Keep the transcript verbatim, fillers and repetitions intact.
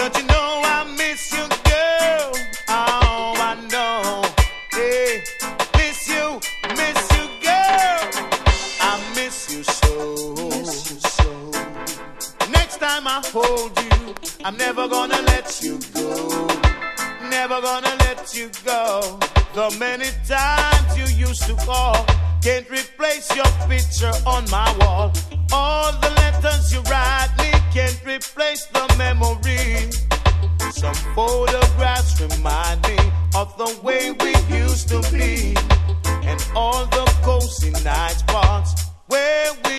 But you know I miss you, girl. Oh, I know. Hey, miss you, miss you, girl. I miss you so. Miss you so. Next time I hold you, I'm never gonna let you go. Never gonna let you go. The many times you used to call can't replace your picture on my wall. All the letters you write me can't replace the memory. Some photographs remind me of the way we used to be, and all the cozy nights parts where we